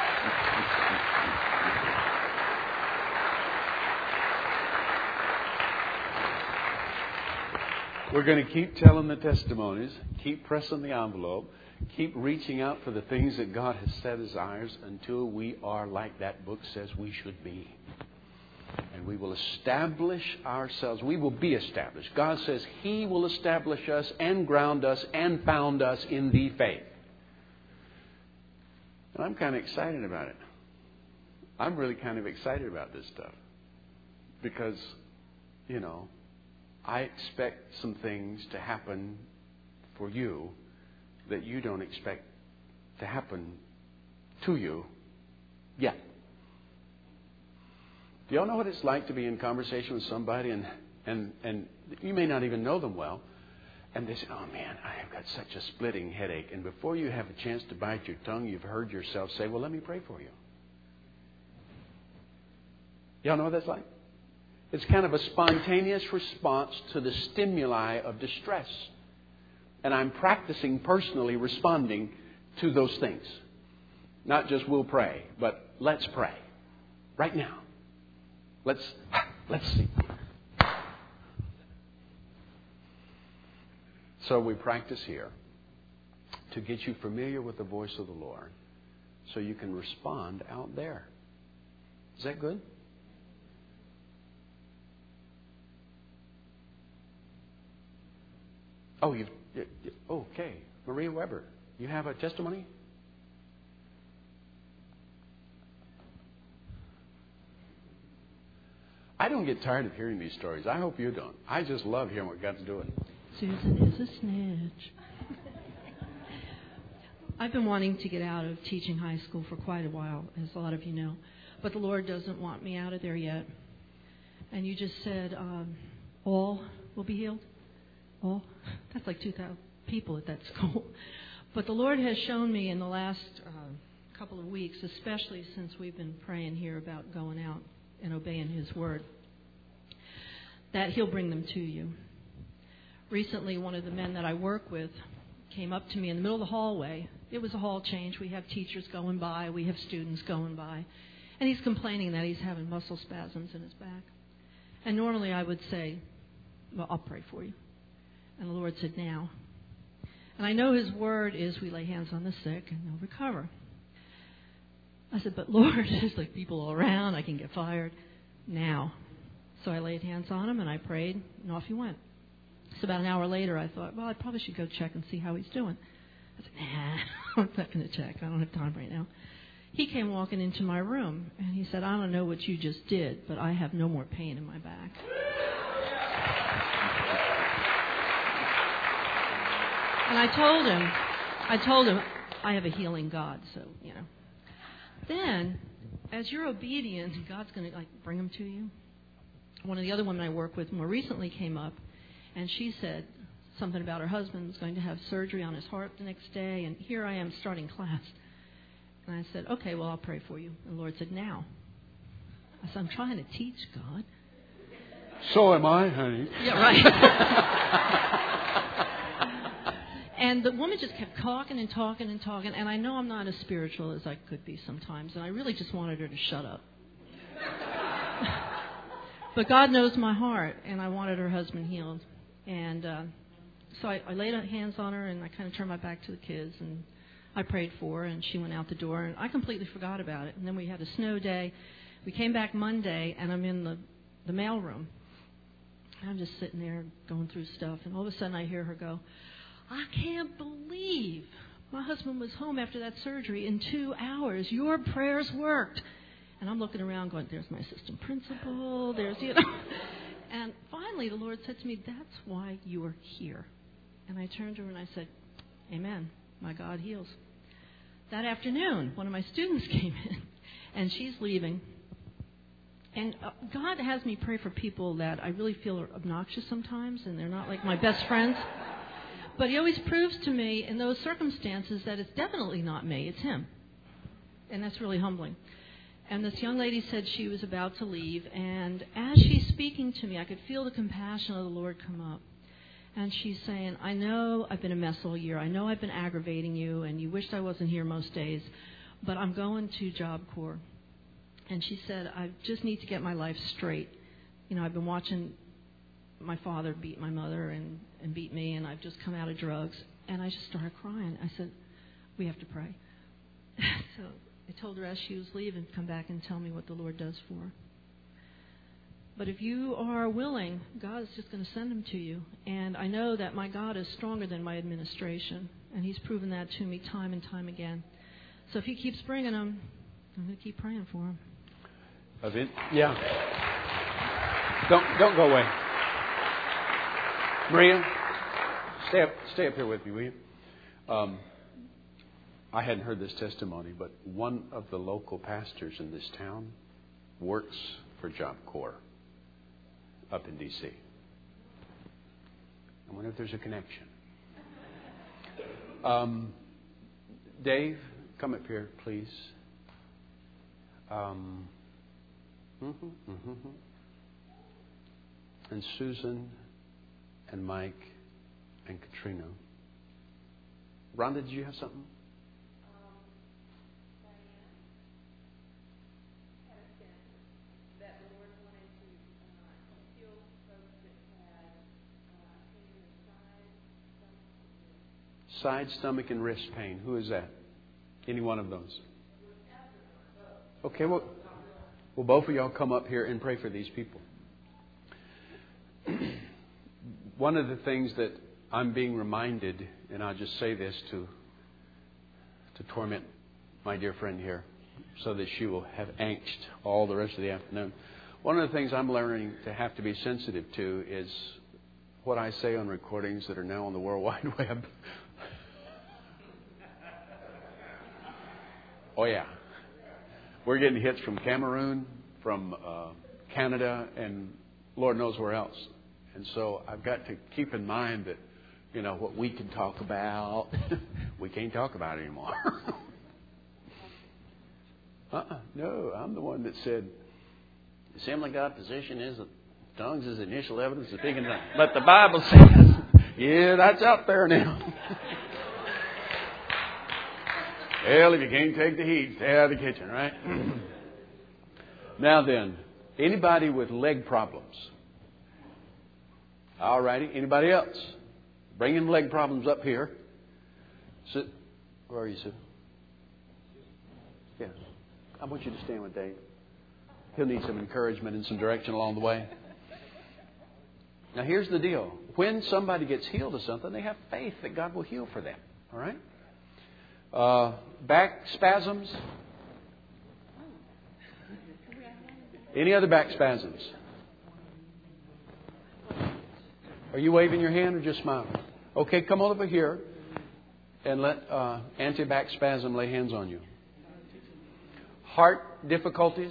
We're going to keep telling the testimonies, keep pressing the envelope, keep reaching out for the things that God has set as ours until we are like that book says we should be. And we we will establish ourselves. We will be established. God says He will establish us and ground us and found us in the faith. And I'm kind of excited about it. I'm really kind of excited about this stuff. Because, I expect some things to happen for you that you don't expect to happen to you yet. Do y'all know what it's like to be in conversation with somebody and you may not even know them well, and they say, "Oh man, I have got such a splitting headache," and before you have a chance to bite your tongue, you've heard yourself say, "Well, let me pray for you." Y'all know what that's like? It's kind of a spontaneous response to the stimuli of distress. And I'm practicing personally responding to those things. Not just we'll pray, but let's pray. Right now. Let's see. So we practice here to get you familiar with the voice of the Lord so you can respond out there. Is that good? Oh, okay. Maria Weber, you have a testimony? I don't get tired of hearing these stories. I hope you don't. I just love hearing what God's doing. Susan is a snitch. I've been wanting to get out of teaching high school for quite a while, as a lot of you know. But the Lord doesn't want me out of there yet. And you just said all will be healed. All? That's like 2,000 people at that school. But the Lord has shown me in the last couple of weeks, especially since we've been praying here about going out and obeying His word, that He'll bring them to you. Recently, one of the men that I work with came up to me in the middle of the hallway. It was a hall change. We have teachers going by. We have students going by. And he's complaining that he's having muscle spasms in his back. And normally I would say, "Well, I'll pray for you." And the Lord said, "Now." And I know His word is we lay hands on the sick and they'll recover. I said, "But Lord, there's like people all around. I can get fired." "Now." So I laid hands on him and I prayed, and off he went. So about an hour later, I thought, well, I probably should go check and see how he's doing. I said, "Nah, I'm not going to check. I don't have time right now." He came walking into my room and he said, "I don't know what you just did, but I have no more pain in my back." And I told him, I have a healing God, so, Then, as you're obedient, God's going to, bring them to you. One of the other women I work with more recently came up, and she said something about her husband was going to have surgery on his heart the next day, and here I am starting class. And I said, "Okay, well, I'll pray for you." And the Lord said, "Now." I said, "I'm trying to teach, God." So am I, honey. Yeah, right. And the woman just kept talking and talking and talking. And I know I'm not as spiritual as I could be sometimes. And I really just wanted her to shut up. But God knows my heart. And I wanted her husband healed. And so I laid hands on her and I kind of turned my back to the kids. And I prayed for her. And she went out the door. And I completely forgot about it. And then we had a snow day. We came back Monday. And I'm in the mail room. I'm just sitting there going through stuff. And all of a sudden I hear her go, "I can't believe my husband was home after that surgery in 2 hours. Your prayers worked." And I'm looking around going, there's my assistant principal. And finally the Lord said to me, "That's why you're here." And I turned to her and I said, "Amen. My God heals." That afternoon, one of my students came in and she's leaving. And God has me pray for people that I really feel are obnoxious sometimes and they're not like my best friends. But He always proves to me in those circumstances that it's definitely not me, it's Him. And that's really humbling. And this young lady said she was about to leave. And as she's speaking to me, I could feel the compassion of the Lord come up. And she's saying, "I know I've been a mess all year. I know I've been aggravating you, and you wished I wasn't here most days. But I'm going to Job Corps." And she said, "I just need to get my life straight. I've been watching my father beat my mother and beat me, and I've just come out of drugs." And I just started crying. I said, "We have to pray." So I told her as she was leaving to come back and tell me what the Lord does for her. But if you are willing, God is just going to send them to you. And I know that my God is stronger than my administration. And He's proven that to me time and time again. So if He keeps bringing them, I'm going to keep praying for them. Yeah. Don't go away. Maria, stay up here with me, will you? I hadn't heard this testimony, but one of the local pastors in this town works for Job Corps up in D.C. I wonder if there's a connection. Dave, come up here, please. And Susan and Mike and Katrina. Rhonda, did you have something? Side, stomach, and wrist pain. Who is that? Any one of those? Okay, well, both of y'all come up here and pray for these people. One of the things that I'm being reminded, and I'll just say this to torment my dear friend here, so that she will have angst all the rest of the afternoon. One of the things I'm learning to have to be sensitive to is what I say on recordings that are now on the World Wide Web. Oh, yeah. We're getting hits from Cameroon, from Canada, and Lord knows where else. And so I've got to keep in mind that, you know, what we can talk about, we can't talk about anymore. No, I'm the one that said, the Assembly of God position is that tongues is initial evidence of speaking tongues. But the Bible says, yeah, that's out there now. Well, if you can't take the heat, stay out of the kitchen, right? Now then, anybody with leg problems? All righty. Anybody else? Bringing leg problems up here. Sit. Where are you, Sue? Yeah. I want you to stand with Dave. He'll need some encouragement and some direction along the way. Now, here's the deal. When somebody gets healed of something, they have faith that God will heal for them. All right? Back spasms? Any other back spasms? Are you waving your hand or just smiling? Okay, come on over here and let anti-back spasm lay hands on you. Heart difficulties?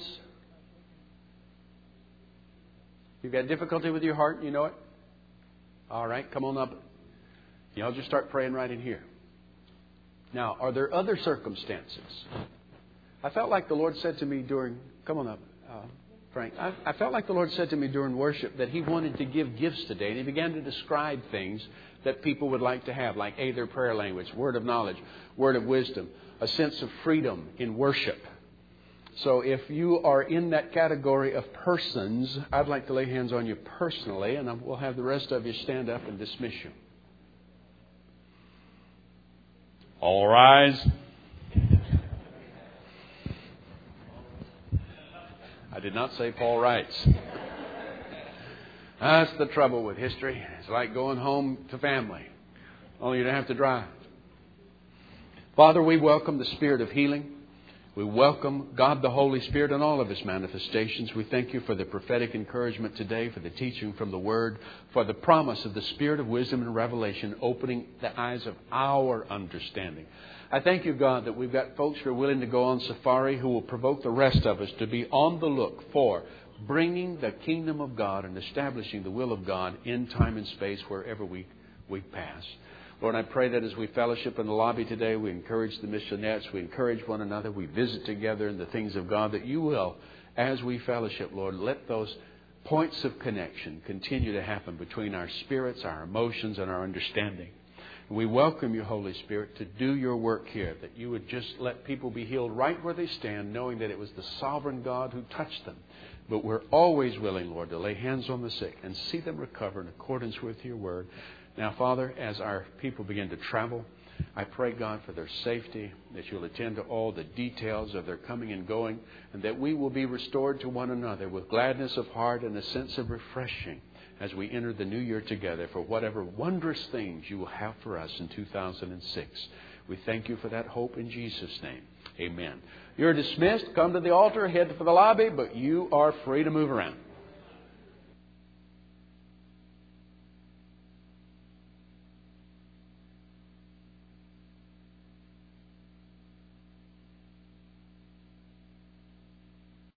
You've got difficulty with your heart, you know it? All right, come on up. Y'all just start praying right in here. Now, are there other circumstances? I felt like the Lord said to me during... Come on up, Frank. I felt like the Lord said to me during worship that He wanted to give gifts today. And He began to describe things that people would like to have, like their prayer language, word of knowledge, word of wisdom, a sense of freedom in worship. So if you are in that category of persons, I'd like to lay hands on you personally, and we'll have the rest of you stand up and dismiss you. All rise. I did not say Paul writes. That's the trouble with history. It's like going home to family. Only you don't have to drive. Father, we welcome the Spirit of healing. We welcome God the Holy Spirit in all of His manifestations. We thank You for the prophetic encouragement today, for the teaching from the Word, for the promise of the Spirit of wisdom and revelation opening the eyes of our understanding. I thank You, God, that we've got folks who are willing to go on safari who will provoke the rest of us to be on the look for bringing the kingdom of God and establishing the will of God in time and space wherever we pass. Lord, I pray that as we fellowship in the lobby today, we encourage the missionettes, we encourage one another, we visit together in the things of God, that You will, as we fellowship, Lord, let those points of connection continue to happen between our spirits, our emotions, and our understanding. And we welcome You, Holy Spirit, to do Your work here, that You would just let people be healed right where they stand, knowing that it was the sovereign God who touched them. But we're always willing, Lord, to lay hands on the sick and see them recover in accordance with Your word. Now, Father, as our people begin to travel, I pray, God, for their safety, that you'll attend to all the details of their coming and going, and that we will be restored to one another with gladness of heart and a sense of refreshing as we enter the new year together for whatever wondrous things you will have for us in 2006. We thank you for that hope in Jesus' name. Amen. You're dismissed. Come to the altar, head for the lobby, but you are free to move around.